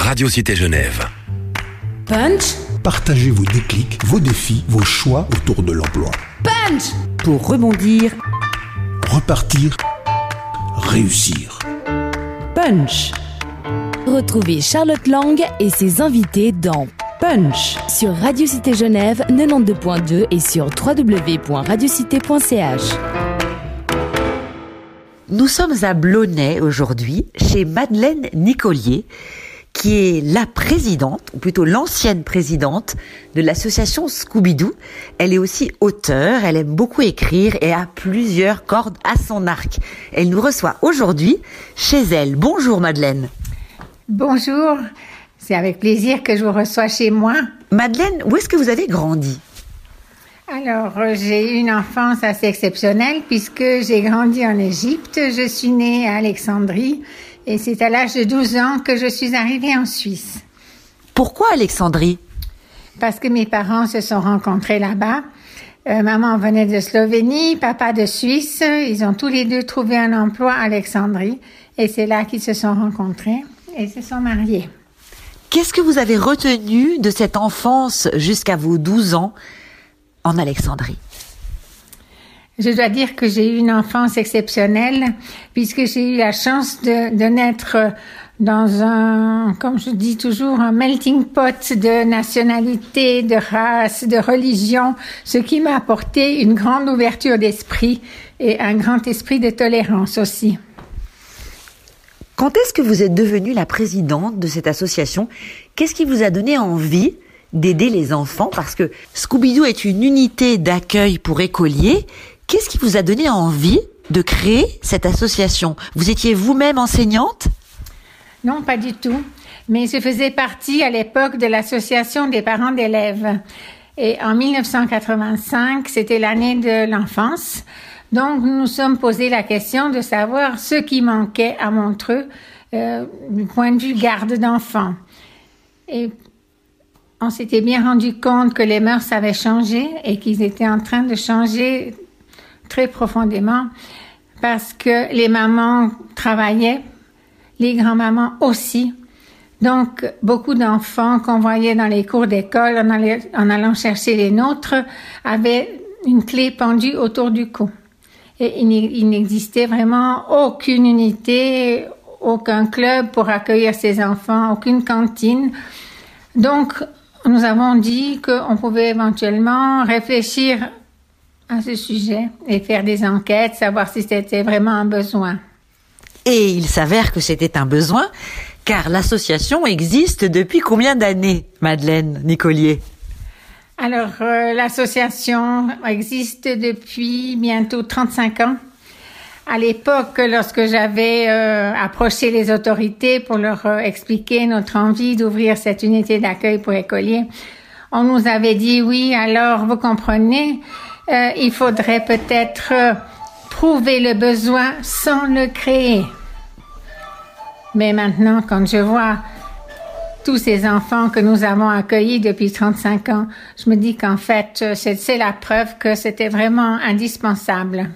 Radio Cité Genève. Punch. Partagez vos déclics, vos défis, vos choix autour de l'emploi. Punch. Pour rebondir, Repartir, réussir. Punch. Retrouvez Charlotte Lang et ses invités dans Punch sur Radio Cité Genève 92.2 et sur www.radiocité.ch. Nous sommes à Blonay aujourd'hui, chez Madeleine Nicolier, qui est la présidente, ou plutôt l'ancienne présidente de l'association Scooby-Doo. Elle est aussi auteure, elle aime beaucoup écrire et a plusieurs cordes à son arc. Elle nous reçoit aujourd'hui chez elle. Bonjour Madeleine. Bonjour, c'est avec plaisir que je vous reçois chez moi. Madeleine, où est-ce que vous avez grandi ? Alors, j'ai eu une enfance assez exceptionnelle puisque j'ai grandi en Égypte. Je suis née à Alexandrie et c'est à l'âge de 12 ans que je suis arrivée en Suisse. Pourquoi Alexandrie ? Parce que mes parents se sont rencontrés là-bas. Maman venait de Slovénie, papa de Suisse. Ils ont tous les deux trouvé un emploi à Alexandrie et c'est là qu'ils se sont rencontrés et se sont mariés. Qu'est-ce que vous avez retenu de cette enfance jusqu'à vos 12 ans en Alexandrie ? Je dois dire que j'ai eu une enfance exceptionnelle puisque j'ai eu la chance de naître dans un, comme je dis toujours, un melting pot de nationalités, de races, de religions, ce qui m'a apporté une grande ouverture d'esprit et un grand esprit de tolérance aussi. Quand est-ce que vous êtes devenue la présidente de cette association ? Qu'est-ce qui vous a donné envie d'aider les enfants ? Parce que Scooby-Doo est une unité d'accueil pour écoliers. Qu'est-ce qui vous a donné envie de créer cette association ? Vous étiez vous-même enseignante ? Non, pas du tout. Mais je faisais partie à l'époque de l'association des parents d'élèves. Et en 1985, c'était l'année de l'enfance. Donc, nous nous sommes posé la question de savoir ce qui manquait à Montreux du point de vue garde d'enfants. Et on s'était bien rendu compte que les mœurs avaient changé et qu'ils étaient en train de changer très profondément parce que les mamans travaillaient, les grands-mamans aussi. Donc, beaucoup d'enfants qu'on voyait dans les cours d'école en allant chercher les nôtres avaient une clé pendue autour du cou. Et il n'existait vraiment aucune unité, aucun club pour accueillir ces enfants, aucune cantine. Donc, nous avons dit qu'on pouvait éventuellement réfléchir à ce sujet et faire des enquêtes, savoir si c'était vraiment un besoin. Et il s'avère que c'était un besoin, car l'association existe depuis combien d'années, Madeleine Nicolier ? Alors, l'association existe depuis bientôt 35 ans. À l'époque, lorsque j'avais approché les autorités pour leur expliquer notre envie d'ouvrir cette unité d'accueil pour écoliers, on nous avait dit, oui, alors vous comprenez, il faudrait peut-être prouver le besoin sans le créer. Mais maintenant, quand je vois tous ces enfants que nous avons accueillis depuis 35 ans, je me dis qu'en fait, c'est la preuve que c'était vraiment indispensable.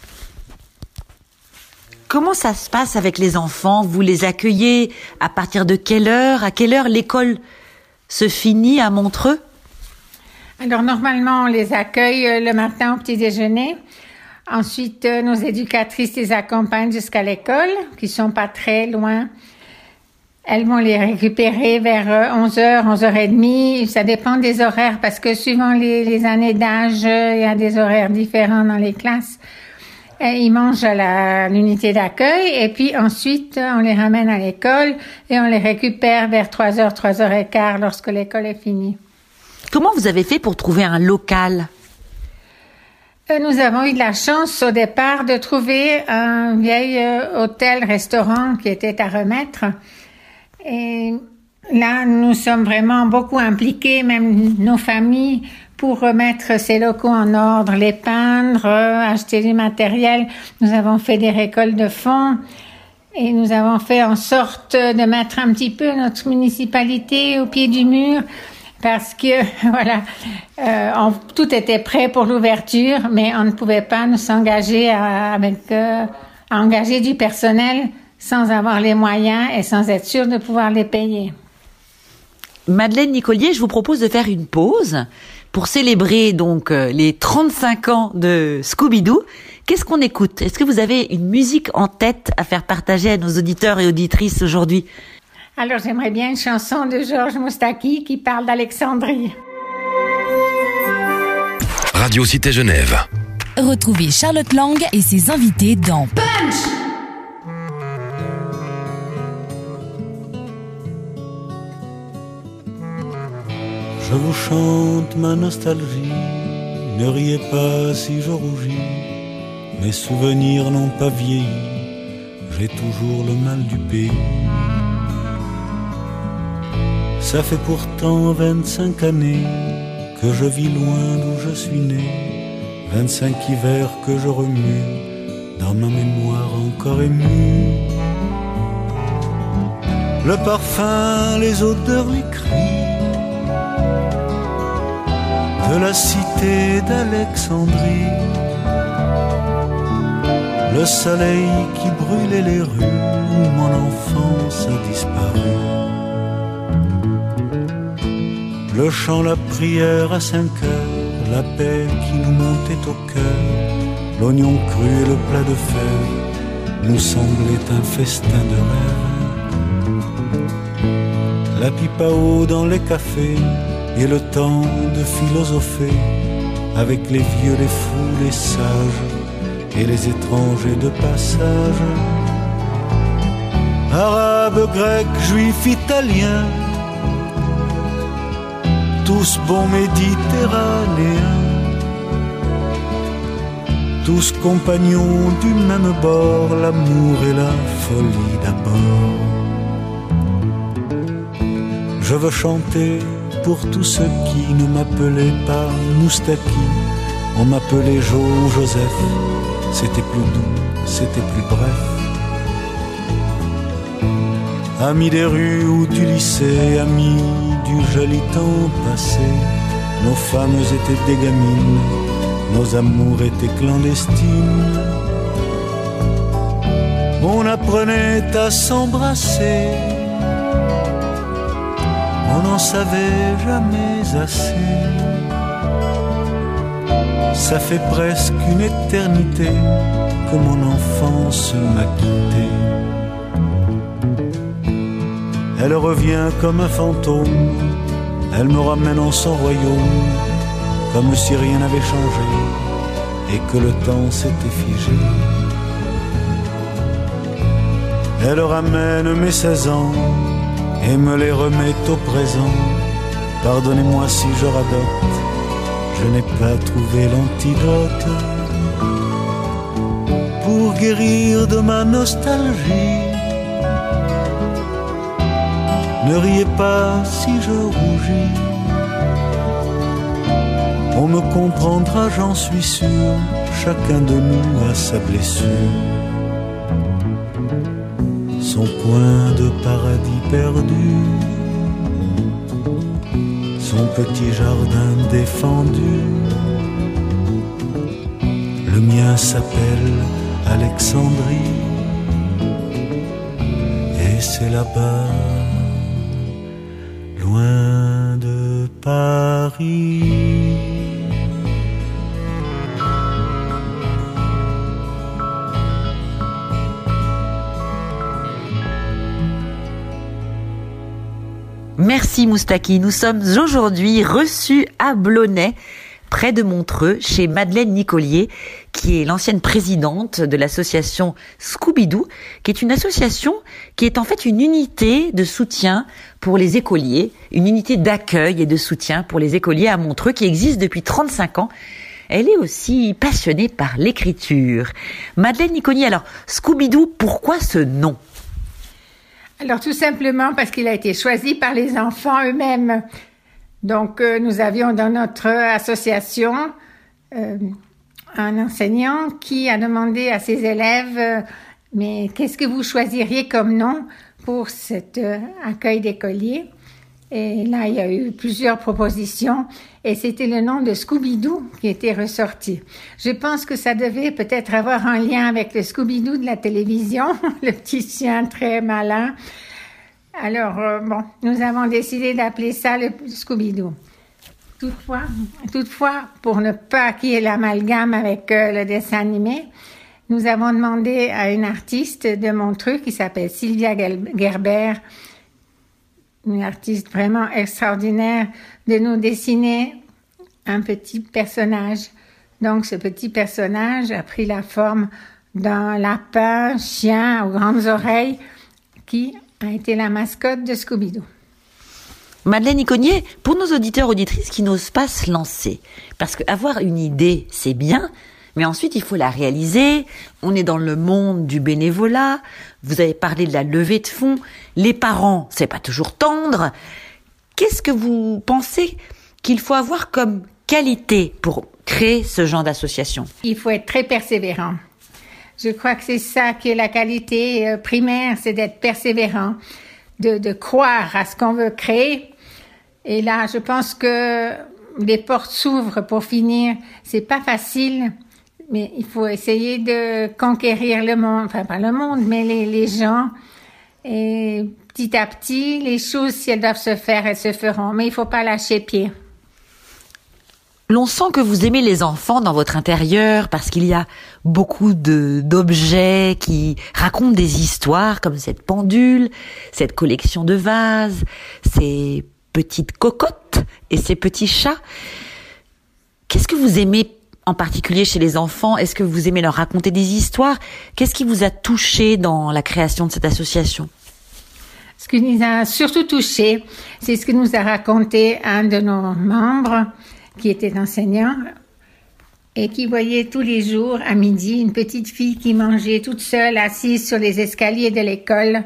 Comment ça se passe avec les enfants ? Vous les accueillez à partir de quelle heure ? À quelle heure l'école se finit à Montreux ? Alors, normalement, on les accueille le matin au petit déjeuner. Ensuite, nos éducatrices les accompagnent jusqu'à l'école, qui sont pas très loin. Elles vont les récupérer vers 11h, 11h30. Ça dépend des horaires parce que suivant les années d'âge, il y a des horaires différents dans les classes. Ils mangent à l'unité d'accueil et puis ensuite, on les ramène à l'école et on les récupère vers 3h, 3h15 lorsque l'école est finie. Comment vous avez fait pour trouver un local ? Nous avons eu de la chance au départ de trouver un vieil hôtel-restaurant qui était à remettre. Et là, nous sommes vraiment beaucoup impliqués, même nos familles, pour remettre ces locaux en ordre, les peindre, acheter du matériel. Nous avons fait des récoltes de fonds et nous avons fait en sorte de mettre un petit peu notre municipalité au pied du mur parce que, voilà, tout était prêt pour l'ouverture, mais on ne pouvait pas nous engager à engager du personnel sans avoir les moyens et sans être sûr de pouvoir les payer. Madeleine Nicolier, je vous propose de faire une pause pour célébrer donc les 35 ans de Scooby-Doo. Qu'est-ce qu'on écoute? Est-ce que vous avez une musique en tête à faire partager à nos auditeurs et auditrices aujourd'hui? Alors, j'aimerais bien une chanson de Georges Moustaki qui parle d'Alexandrie. Radio Cité Genève. Retrouvez Charlotte Lang et ses invités dans Punch. Je vous chante ma nostalgie, ne riez pas si je rougis, mes souvenirs n'ont pas vieilli, j'ai toujours le mal du pays. Ça fait pourtant 25 années que je vis loin d'où je suis né, 25 hivers que je remue, dans ma mémoire encore émue. Le parfum, les odeurs, les cris de la cité d'Alexandrie, le soleil qui brûlait les rues où mon enfance a disparu, le chant, la prière à 5 heures, la paix qui nous montait au cœur, l'oignon cru et le plat de fèves nous semblaient un festin de rêve. La pipe à eau dans les cafés et le temps de philosopher avec les vieux, les fous, les sages et les étrangers de passage. Arabes, grecs, juifs, italiens, tous bons méditerranéens, tous compagnons du même bord, l'amour et la folie d'abord. Je veux chanter pour tous ceux qui ne m'appelaient pas Moustaki, on m'appelait Jo ou Joseph, c'était plus doux, c'était plus bref. Amis des rues ou du lycée, amis du joli temps passé, nos femmes étaient des gamines, nos amours étaient clandestines. On apprenait à s'embrasser, on n'en savait jamais assez. Ça fait presque une éternité que mon enfance m'a quitté. Elle revient comme un fantôme, elle me ramène en son royaume, comme si rien n'avait changé et que le temps s'était figé. Elle ramène mes 16 ans et me les remet au présent. Pardonnez-moi si je radote, je n'ai pas trouvé l'antidote pour guérir de ma nostalgie. Ne riez pas si je rougis, on me comprendra, j'en suis sûr, chacun de nous a sa blessure. Son coin de paradis perdu, son petit jardin défendu. Le mien s'appelle Alexandrie, et c'est là-bas, loin de Paris. Merci Moustaki. Nous sommes aujourd'hui reçus à Blonay, près de Montreux, chez Madeleine Nicolier, qui est l'ancienne présidente de l'association Scooby-Doo, qui est une association qui est en fait une unité de soutien pour les écoliers, une unité d'accueil et de soutien pour les écoliers à Montreux qui existe depuis 35 ans. Elle est aussi passionnée par l'écriture. Madeleine Nicolier, alors Scooby-Doo, pourquoi ce nom ? Alors tout simplement parce qu'il a été choisi par les enfants eux-mêmes. Donc nous avions dans notre association un enseignant qui a demandé à ses élèves mais qu'est-ce que vous choisiriez comme nom pour cet accueil d'écoliers? Et là, il y a eu plusieurs propositions et c'était le nom de Scooby-Doo qui était ressorti. Je pense que ça devait peut-être avoir un lien avec le Scooby-Doo de la télévision, le petit chien très malin. Alors, nous avons décidé d'appeler ça le Scooby-Doo. Toutefois, pour ne pas qu'il y ait l'amalgame avec le dessin animé, nous avons demandé à une artiste de Montreux qui s'appelle Sylvia Gerber, une artiste vraiment extraordinaire, de nous dessiner un petit personnage. Donc, ce petit personnage a pris la forme d'un lapin, chien aux grandes oreilles, qui a été la mascotte de Scooby-Doo. Madeleine Iconnier, pour nos auditeurs auditrices qui n'osent pas se lancer, parce qu'avoir une idée, c'est bien, mais ensuite il faut la réaliser. On est dans le monde du bénévolat. Vous avez parlé de la levée de fonds. Les parents, c'est pas toujours tendre. Qu'est-ce que vous pensez qu'il faut avoir comme qualité pour créer ce genre d'association? Il faut être très persévérant. Je crois que c'est ça qui est la qualité primaire, c'est d'être persévérant, de croire à ce qu'on veut créer. Et là, je pense que les portes s'ouvrent pour finir. C'est pas facile, mais il faut essayer de conquérir le monde. Enfin, pas le monde, mais les gens. Et petit à petit, les choses, si elles doivent se faire, elles se feront. Mais il faut pas lâcher pied. L'on sent que vous aimez les enfants dans votre intérieur parce qu'il y a beaucoup d'objets qui racontent des histoires comme cette pendule, cette collection de vases, ces petites cocottes et ces petits chats. Qu'est-ce que vous aimez en particulier chez les enfants? Est-ce que vous aimez leur raconter des histoires? Qu'est-ce qui vous a touché dans la création de cette association? Ce qui nous a surtout touché, c'est ce que nous a raconté un de nos membres qui était enseignant et qui voyait tous les jours à midi une petite fille qui mangeait toute seule assise sur les escaliers de l'école.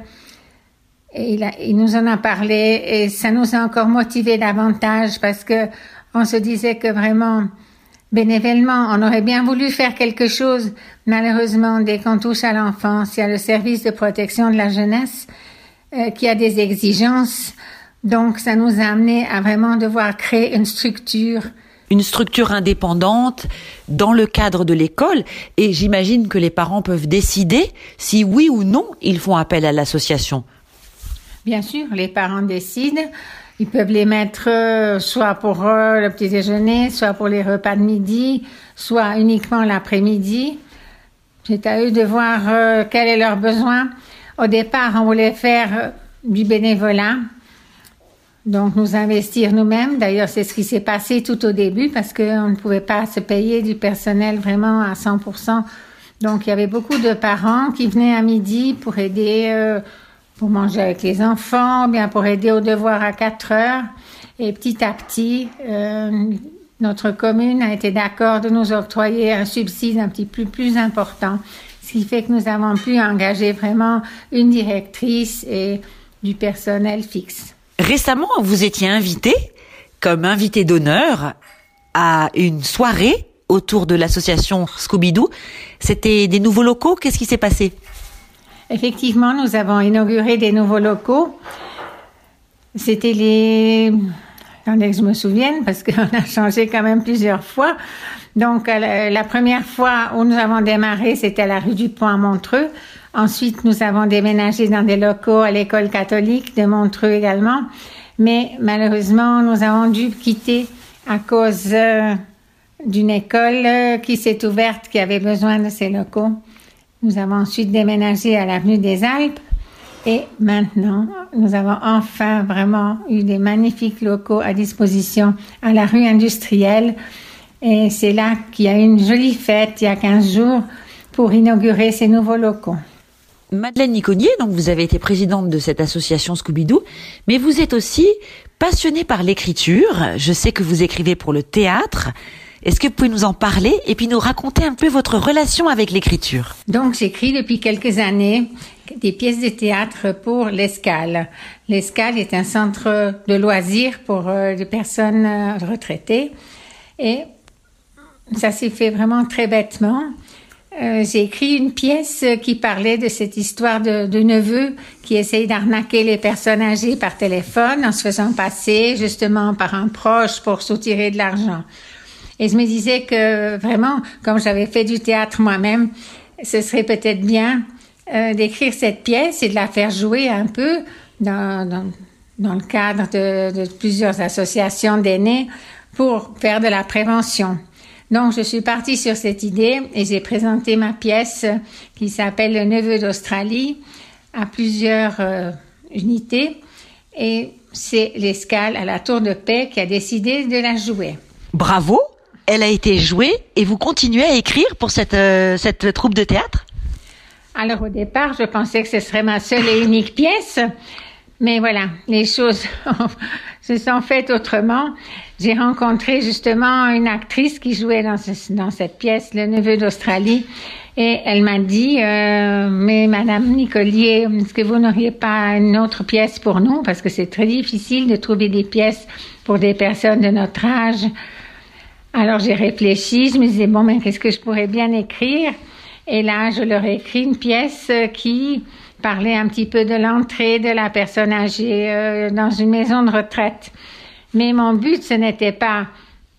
Et il nous en a parlé et ça nous a encore motivés davantage parce que on se disait que vraiment, bénévolement, on aurait bien voulu faire quelque chose. Malheureusement, dès qu'on touche à l'enfance, il y a le service de protection de la jeunesse qui a des exigences. Donc, ça nous a amené à vraiment devoir créer une structure. Une structure indépendante dans le cadre de l'école. Et j'imagine que les parents peuvent décider si oui ou non ils font appel à l'association. Bien sûr, les parents décident. Ils peuvent les mettre soit pour le petit déjeuner, soit pour les repas de midi, soit uniquement l'après-midi. C'est à eux de voir quel est leur besoin. Au départ, on voulait faire du bénévolat. Donc, nous investir nous-mêmes. D'ailleurs, c'est ce qui s'est passé tout au début parce qu'on ne pouvait pas se payer du personnel vraiment à 100%. Donc, il y avait beaucoup de parents qui venaient à midi pour aider, pour manger avec les enfants, bien pour aider aux devoirs à 4 heures. Et petit à petit, notre commune a été d'accord de nous octroyer un subside un petit peu plus important. Ce qui fait que nous avons pu engager vraiment une directrice et du personnel fixe. Récemment, vous étiez invité, comme invité d'honneur, à une soirée autour de l'association Scooby-Doo. C'était des nouveaux locaux. Qu'est-ce qui s'est passé? Effectivement, nous avons inauguré des nouveaux locaux. C'était Attendez que je me souvienne, parce qu'on a changé quand même plusieurs fois. Donc, la première fois où nous avons démarré, c'était à la rue du Pont à Montreux. Ensuite, nous avons déménagé dans des locaux à l'école catholique de Montreux également. Mais malheureusement, nous avons dû quitter à cause d'une école qui s'est ouverte, qui avait besoin de ces locaux. Nous avons ensuite déménagé à l'avenue des Alpes. Et maintenant, nous avons enfin vraiment eu des magnifiques locaux à disposition à la rue industrielle. Et c'est là qu'il y a eu une jolie fête il y a 15 jours pour inaugurer ces nouveaux locaux. Madeleine Iconnier, donc vous avez été présidente de cette association Scooby-Doo, mais vous êtes aussi passionnée par l'écriture. Je sais que vous écrivez pour le théâtre. Est-ce que vous pouvez nous en parler et puis nous raconter un peu votre relation avec l'écriture? Donc, j'écris depuis quelques années des pièces de théâtre pour l'Escale. L'Escale est un centre de loisirs pour des personnes retraitées. Et ça s'est fait vraiment très bêtement. J'ai écrit une pièce qui parlait de cette histoire de neveu qui essaye d'arnaquer les personnes âgées par téléphone en se faisant passer justement par un proche pour soutirer de l'argent. Et je me disais que vraiment, comme j'avais fait du théâtre moi-même, ce serait peut-être bien d'écrire cette pièce et de la faire jouer un peu dans le cadre de plusieurs associations d'aînés pour faire de la prévention. Donc, je suis partie sur cette idée et j'ai présenté ma pièce qui s'appelle Le Neveu d'Australie à plusieurs unités et c'est l'Escale à la Tour de Paix qui a décidé de la jouer. Bravo, elle a été jouée et vous continuez à écrire pour cette troupe de théâtre? Alors au départ, je pensais que ce serait ma seule et unique pièce, mais voilà, les choses se sont faites autrement. J'ai rencontré justement une actrice qui jouait dans cette pièce, Le Neveu d'Australie, et elle m'a dit mais Madame Nicolier, est-ce que vous n'auriez pas une autre pièce pour nous, parce que c'est très difficile de trouver des pièces pour des personnes de notre âge. Alors j'ai réfléchi, je me disais bon, mais qu'est-ce que je pourrais bien écrire? Et là, je leur ai écrit une pièce qui parlait un petit peu de l'entrée de la personne âgée dans une maison de retraite. Mais mon but, ce n'était pas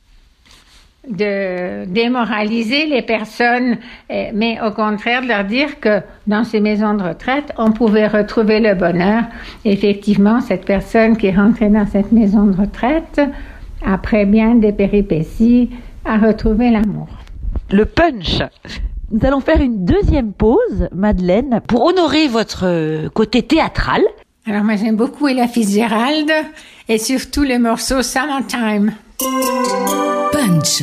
de démoraliser les personnes, mais au contraire de leur dire que dans ces maisons de retraite, on pouvait retrouver le bonheur. Et effectivement, cette personne qui est rentrée dans cette maison de retraite, après bien des péripéties, a retrouvé l'amour. Le punch. Nous allons faire une deuxième pause, Madeleine, pour honorer votre côté théâtral. Alors moi j'aime beaucoup Ella Fitzgerald et surtout le morceau Summertime. Punch.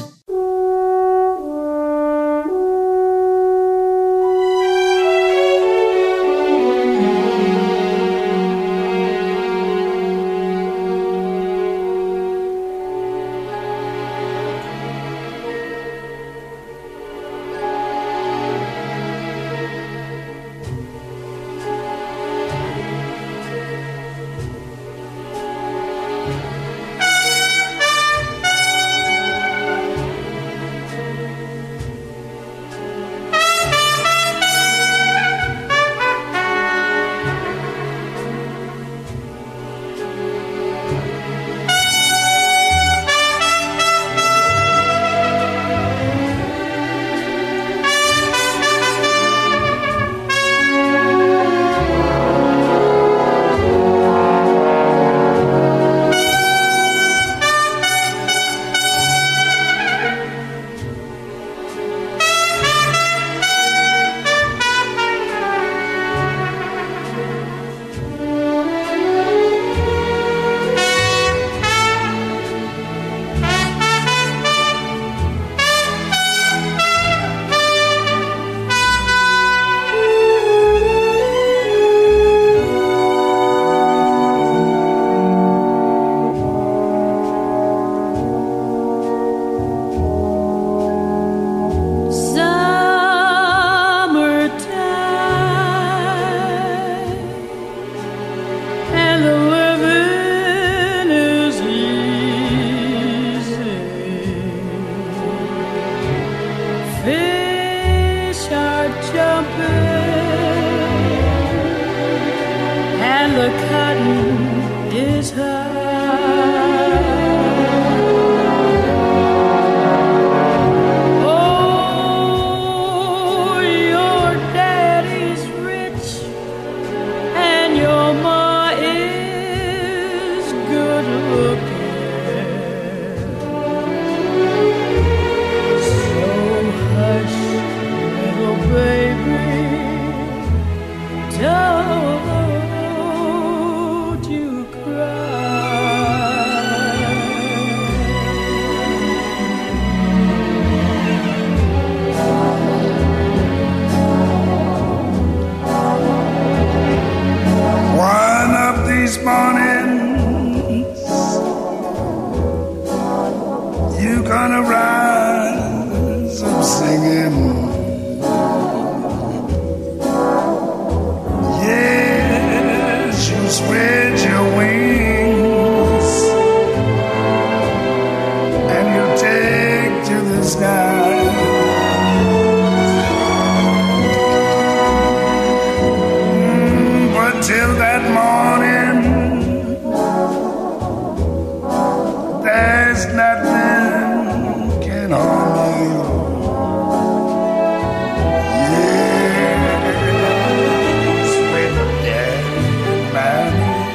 Yes, with that man.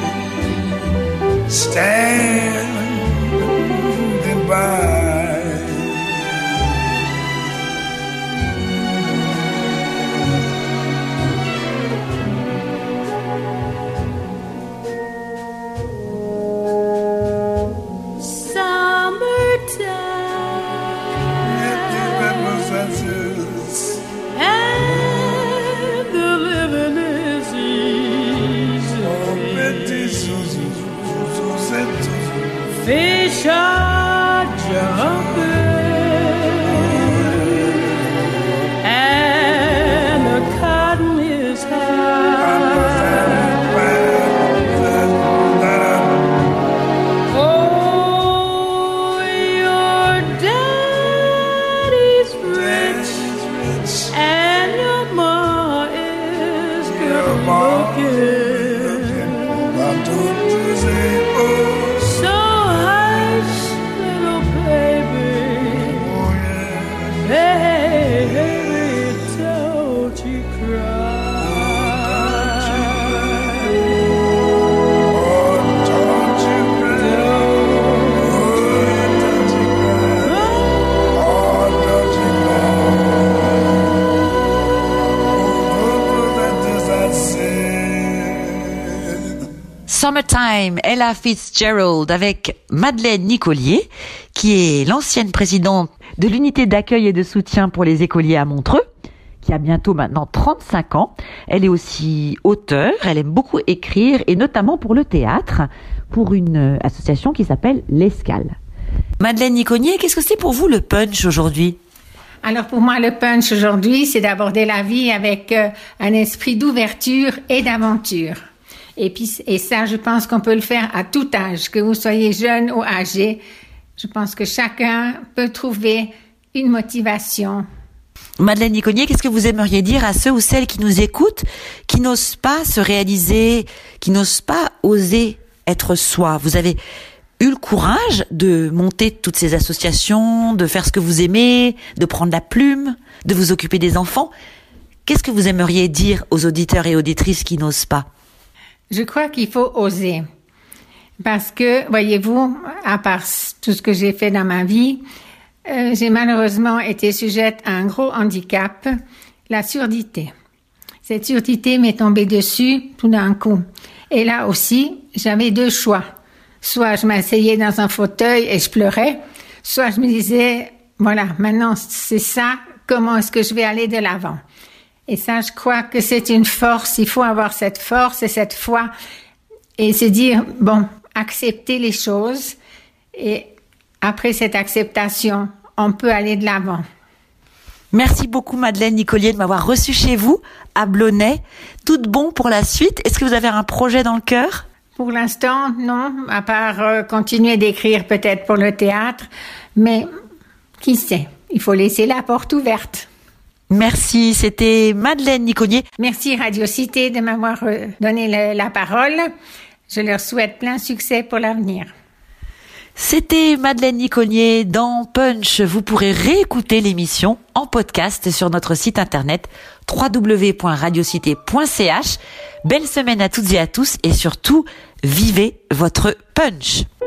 standing by. Fish are jumping and the cotton is high. Oh, your daddy's rich and your ma is good looking. Summertime, Ella Fitzgerald avec Madeleine Nicolier, qui est l'ancienne présidente de l'unité d'accueil et de soutien pour les écoliers à Montreux, qui a bientôt maintenant 35 ans. Elle est aussi auteure, elle aime beaucoup écrire, et notamment pour le théâtre, pour une association qui s'appelle l'Escale. Madeleine Nicolier, qu'est-ce que c'est pour vous le punch aujourd'hui ? Alors pour moi, le punch aujourd'hui, c'est d'aborder la vie avec un esprit d'ouverture et d'aventure. Et ça, je pense qu'on peut le faire à tout âge, que vous soyez jeune ou âgé. Je pense que chacun peut trouver une motivation. Madeleine Nicolier, qu'est-ce que vous aimeriez dire à ceux ou celles qui nous écoutent, qui n'osent pas se réaliser, qui n'osent pas oser être soi ? Vous avez eu le courage de monter toutes ces associations, de faire ce que vous aimez, de prendre la plume, de vous occuper des enfants. Qu'est-ce que vous aimeriez dire aux auditeurs et auditrices qui n'osent pas ? Je crois qu'il faut oser. Parce que, voyez-vous, à part tout ce que j'ai fait dans ma vie, j'ai malheureusement été sujette à un gros handicap, la surdité. Cette surdité m'est tombée dessus tout d'un coup. Et là aussi, j'avais deux choix. Soit je m'asseyais dans un fauteuil et je pleurais, soit je me disais, voilà, maintenant c'est ça, comment est-ce que je vais aller de l'avant ? Et ça, je crois que c'est une force. Il faut avoir cette force et cette foi et se dire, bon, accepter les choses. Et après cette acceptation, on peut aller de l'avant. Merci beaucoup Madeleine Nicolier de m'avoir reçue chez vous, à Blonay. Tout de bon pour la suite. Est-ce que vous avez un projet dans le cœur ? Pour l'instant, non, à part continuer d'écrire peut-être pour le théâtre. Mais qui sait, il faut laisser la porte ouverte. Merci, c'était Madeleine Nicolier. Merci Radio Cité de m'avoir donné la parole. Je leur souhaite plein succès pour l'avenir. C'était Madeleine Nicolier dans Punch. Vous pourrez réécouter l'émission en podcast sur notre site internet www.radiocité.ch. Belle semaine à toutes et à tous et surtout, vivez votre punch.